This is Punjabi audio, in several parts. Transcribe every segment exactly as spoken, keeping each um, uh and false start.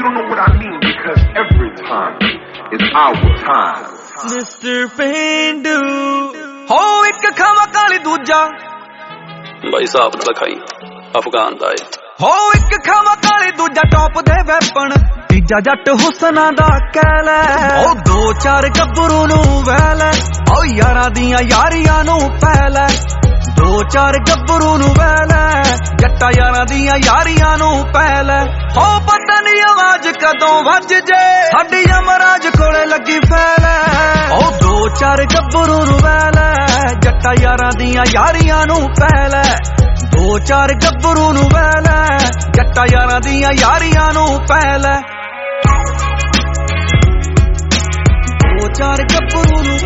don't know what I mean because every time is our time. Mister Pendu ਹੋ ਇੱਕ ਖਾਵਾ ਕਾਲੀ ਦੂਜਾ ਬਾਈ ਸਾਹਿਬ ਨਾਲ ਖਾਈ ਅਫਗਾਨ ਦਾ ਏ ਹੋ ਇੱਕ ਖਾਵਾ ਕਾਲੀ ਦੂਜਾ ਟੌਪ ਦੇ ਵੈਪਨ ਤੀਜਾ ਜੱਟ ਹੁਸਨਾ ਦਾ ਕਹਿ ਲੈ ਉਹ ਦੋ ਚਾਰ ਗੱਭਰੂ ਨੂੰ ਵਹਿ ਲੈ ਉਹ ਯਾਰਾਂ ਦੀਆਂ ਯਾਰੀਆਂ ਨੂੰ ਪੈ ਲੈ ਦੋ ਚਾਰ ਗੱਭਰੂ ਨੂੰ ਵਹਿ ਲੈ ਜੱਟਾ ਯਾਰਾਂ ਦੀਆਂ ਯਾਰੀਆਂ ਨੂੰ ਪੈ ਲੈ ਹੋ ਪਤਾ ਨੀ ਆਵਾਜ਼ ਕਦੋਂ ਵੱਜ ਜੇ ਸਾਡੀ ਅਮਰਾਜ ਕੋਲੇ ਲੱਗੀ ਫੈਲ ਉਹ ਦੋ ਚਾਰ ਗੱਭਰੂ ਨੂੰ ਵਹਿ ਲੈ ਜੱਟਾ ਯਾਰਾਂ ਦੀਆਂ ਯਾਰੀਆਂ ਨੂੰ ਪੈ ਲੈ ਦੋ ਚਾਰ ਗੱਭਰੂ ਨੂੰ ਵਹਿ ਲੈ ਜੱਟਾ ਯਾਰਾਂ ਦੀਆਂ ਯਾਰੀਆਂ ਨੂੰ ਪੈ ਲੈ ਦੋ ਚਾਰ ਗੱਭਰੂ ਨੂੰ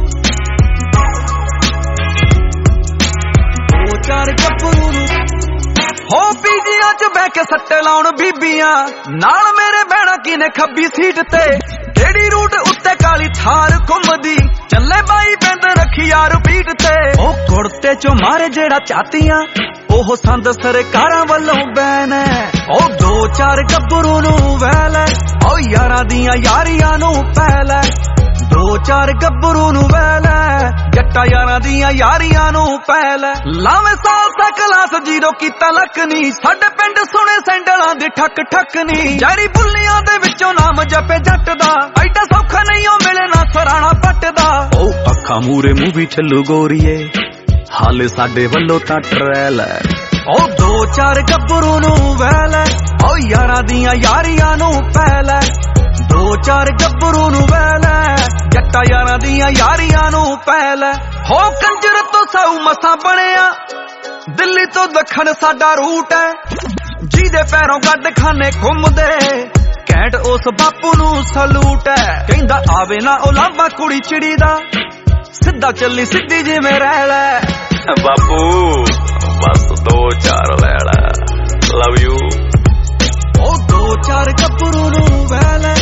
ਦੋ ਚਾਰ ਗੱਭਰੂ ਨੂੰ ਹੋ ਪੀਜੀਆਂ ਚ ਬਹਿ ਕੇ ਸੱਟੇ ਲਾਉਣ ਬੀਬੀਆਂ ਨਾਲ ਮੇਰੇ ਬਹਿਣਾ ਕਿਨੇ ਖੱਬੀ ਸੀਟ ਤੇ ਕਿਹੜੀ ਰੂਟ ਉੱਤੇ ਕਾਲੀ ਥਾਰ ਘੁੰਮਦੀ ਚੱਲੇ ਬਾਈ ਬਿੰਦ ਰੱਖੀ ਯਾਰ ਪੀਟ ਤੇ ਉਹ ਕੁੜਤੇ ਚੋਂ ਮਾਰੇ ਜਿਹੜਾ ਚਾਤੀਆਂ ਉਹ ਸੰਦ ਸਰਕਾਰਾਂ ਵੱਲੋਂ ਬੈਨ ਉਹ ਦੋ ਚਾਰ ਗੱਭਰੂ ਨੂੰ ਵਹਿ ਲੈ ਉਹ ਯਾਰਾਂ ਦੀਆਂ ਯਾਰੀਆਂ ਨੂੰ ਪੈ ਲੈ ਦੋ ਚਾਰ ਗੱਭਰੂ ਨੂੰ ਵਹਿ ਲੈ ਜੱਟਾ ਯਾਰਾਂ ਦੀਆਂ ਯਾਰੀਆਂ ਨੂੰ ਪੈ ਲੈ ਲਾਵੇਂ ਸਾਲ ਤੱਕ ਕਲਾਸ ਜੀਰੋ ਕੀਤਾ ਲੱਕ ਨੀ ਸਾਡੇ ਪਿੰਡ ਸੁਣੇ ਸੈਂਡਲਾਂ ਦੀ ਠੱਕ ਠੱਕ ਨੀ ਜਾਰੀ ਬੁੱਲੀਆਂ ਦੇ ਵਿੱਚੋਂ ਨਾਮ ਜਪੇ ਜੱਟ ਦਾ ਐਡਾ ਸੌਖਾ ਨਹੀਂ ਉਹ ਮਿਲੇ ਨਾ ਸਰਾਣਾ ਪੱਟ ਦਾ ਉਹ ਅੱਖਾਂ ਮੂਰੇ ਮੂੰਹ ਵੀ ਛੱਲੂ ਗੋਰੀਏ ਹਾਲੇ ਸਾਡੇ ਵੱਲੋਂ ਤਾਂ ਟਰੈਲ ਹੈ ਉਹ ਦੋ ਚਾਰ ਗੱਭਰੂ ਨੂੰ ਵਹਿ ਲੈ ਉਹ ਯਾਰਾਂ ਦੀਆਂ ਯਾਰੀਆਂ ਨੂੰ ਪੈ ਲੈ ਦੋ ਚਾਰ ਗੱਭਰੂ ਨੂੰ ਵਹਿ ਲੈ ਜੱਟਾ ਯਾਰਾਂ ਦੀਆਂ ਯਾਰੀਆਂ ਨੂੰ ਪੈ ਲੈ ਹੋ ਕੰਜਰ ਤੋਂ ਸਾਊ ਮਸਾਂ ਬਣਿਆ ਦਿੱਲੀ ਤੋਂ ਦੱਖਣ ਸਾਡਾ ਰੂਟ ਹੈ ਜਿਹਦੇ ਪੈਰੋਂ ਗੱਡ ਖਾਨੇ ਘੁੰਮਦੇ ਘੈਂਟ ਉਸ ਬਾਪੂ ਨੂੰ ਸਲੂਟ ਹੈ ਕਹਿੰਦਾ ਆਵੇ ਨਾ ਉਹ ਲਾਂਬਾ ਕੁੜੀ ਚਿੜੀ ਦਾ ਸਿੱਧਾ ਚੱਲੀ ਸਿੱਧੀ ਜਿਵੇਂ ਰਹਿ ਲੈ ਬਾਪੂ ਬਸ ਦੋ ਚਾਰ ਲੈ ਲੈ ਲਵ ਯੂ ਉਹ ਦੋ ਚਾਰ ਗੱਭਰੂ ਨੂੰ ਵਹਿ ਲੈ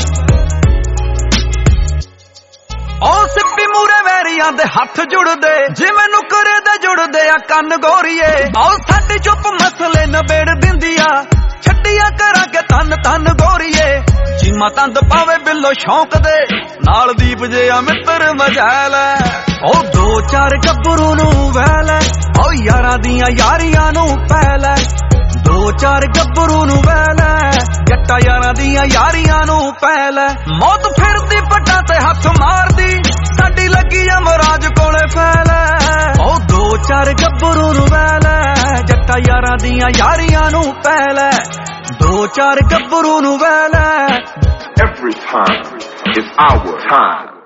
ਉਹ ਸਿੱਪੀ ਮੂਰੇ ਵੈਰੀਆਂ ਦੇ ਹੱਥ ਜੁੜਦੇ ਜਿਵੇਂ ਨੁਕਰੇ ਦੇ ਜੁੜਦੇ ਆ ਕੰਨ ਗੋਰੀਏ ਉਹ ਸਾਡੀ ਚੁੱਪ ਮਸਲੇ ਨਬੇੜ ਦਿੰਦੀ ਆ ਛੱਡੀਆਂ ਕਰਾਂਗੇ ਤਨ ਤਨ ਗੋਰੀਏ ਚੀਮਾ ਤੰਦ ਪਾਵੇ ਬਿੱਲੋ ਸ਼ੌਂਕ ਦੇ ਨਾਲ ਦੀਪ ਜੇ ਆ ਮਿੱਤਰ ਮਜਾਲ ਉਹ ਦੋ ਚਾਰ ਗੱਭਰੂ ਨੂੰ ਵਹਿ ਲੈ ਉਹ ਯਾਰਾਂ ਦੀਆਂ ਯਾਰੀਆਂ ਨੂੰ ਪੈ ਲੈ ਦੋ ਚਾਰ ਗੱਭਰੂ ਨੂੰ ਵਹਿ ਲੈ ਜੱਟਾ ਯਾਰਾਂ ਦੀਆਂ ਯਾਰੀਆਂ ਨੂੰ ਪੈ ਲੈ ਮੌਤ ਫਿਰਦੀ ਪੱਟਾਂ ਤੇ ਹੱਥ ਮਾਰਦੀ ਸਾਡੀ ਲੱਗੀ ਅਮਰਾਜ ਕੋਲੇ ਫੈਲ ਉਹ ਦੋ ਚਾਰ ਗੱਭਰੂ ਨੂੰ ਵਹਿ ਲੈ ਜੱਟਾ ਯਾਰਾਂ ਦੀਆਂ ਯਾਰੀਆਂ ਨੂੰ ਪੈ ਲੈ ਦੋ ਚਾਰ ਗੱਭਰੂ ਨੂੰ ਵਹਿ ਲੈ Every time is our time.